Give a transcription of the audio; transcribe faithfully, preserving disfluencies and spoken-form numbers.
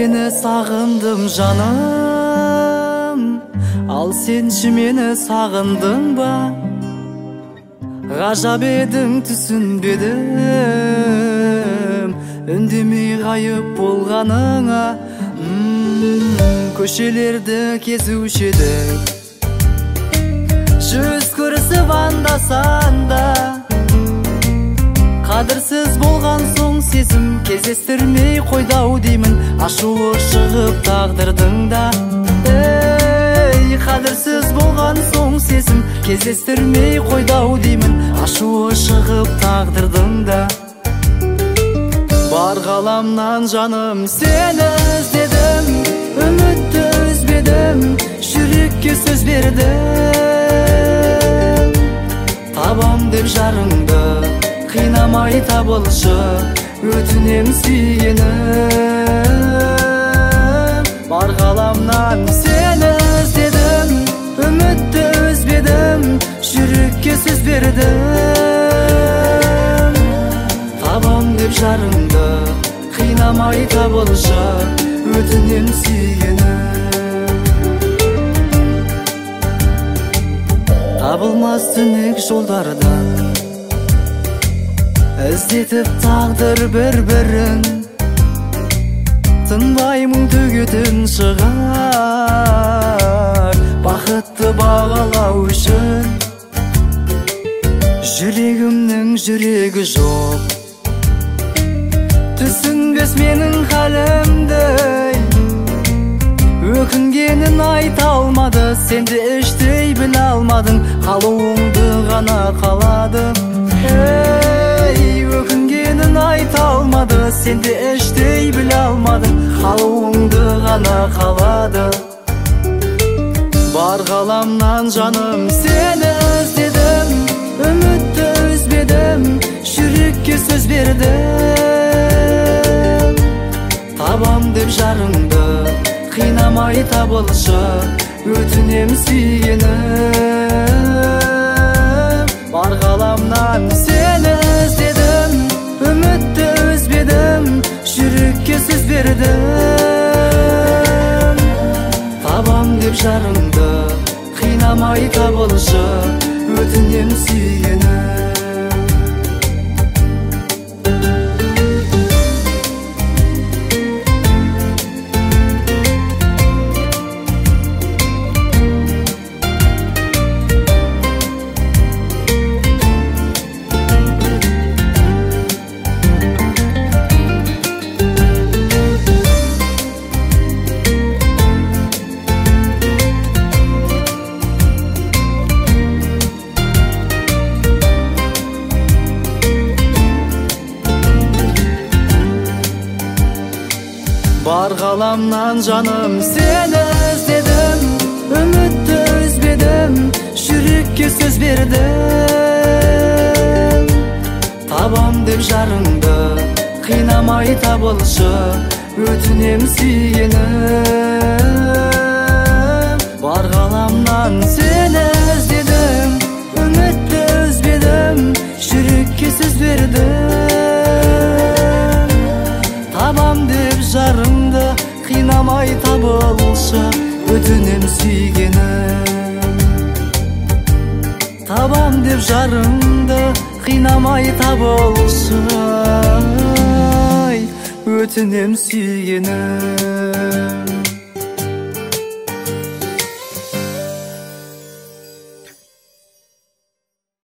сені сағындым жаным, ал сенші мені сағындың ба? Ғажап едің түсінбедім, үндемей ғайып болғаныңа. Көшелерді кезуші едік, жүз көрісіп анда-санда. Қадірсіз болған соң сезім кездестірмей қойдау деймін, ашуы шығып тағдырдың да. Ей, қадірсіз болған соң сезім кездестірмей қойдау деймін, ашуы шығып тағдырдың да. Бар ғаламнан жаным сені іздедім, үмітті үзбедім, жүрекке сөз бердім. Табам деп жарыңды, қинамай табылшы, өтінем сүйгенім. Бар ғаламнан сені іздедім, үмітті үзбедім, жүрекке сөз бердім. Табам деп жарыңды, қинамай табылшы, өтінем сүйгенім. Табылмас түнек жолдардан іздетіп тағдыр бір-бірін, тынбай мұң төгетін шығар, бақытты бағалау үшін. Жүрегімнің жүрегі жоқ, түсінбес менің халімді, өкінгенін айта алмады, сенде іштей біле алмадың, қалуыңды ғана қаладым. Өкінгенін айта алмады, сенде іштей біле алмадың, қалуыңды ғана қалады. Бар ғаламнан жаным сені іздедім, үмітті үзбедім, жүрекке сөз бердім. Табам деп жарыңды, қинамай табылшы, өтінем сүйгенім. Бар ғаламнан сені іздедім, үмітті үзбедім, жүрекке сөз бердім. Табам деп жарыңды, қинамай табылшы, өтінем сүйгенім. Бар ғаламнан жаным сені іздедім, үмітті үзбедім, жүрекке сөз бердім. Табам деп жарыңды, қинамай табылшы, өтінем сүйгенім. Бар ғаламнан сені іздедім, үмітті үзбедім, жүрекке сөз бердім. Табам деп жарыңды, қинамай табылшы, өтінем сүйгенім. Табам деп жарыңды, қинамай табылшы, өтінем сүйгенім.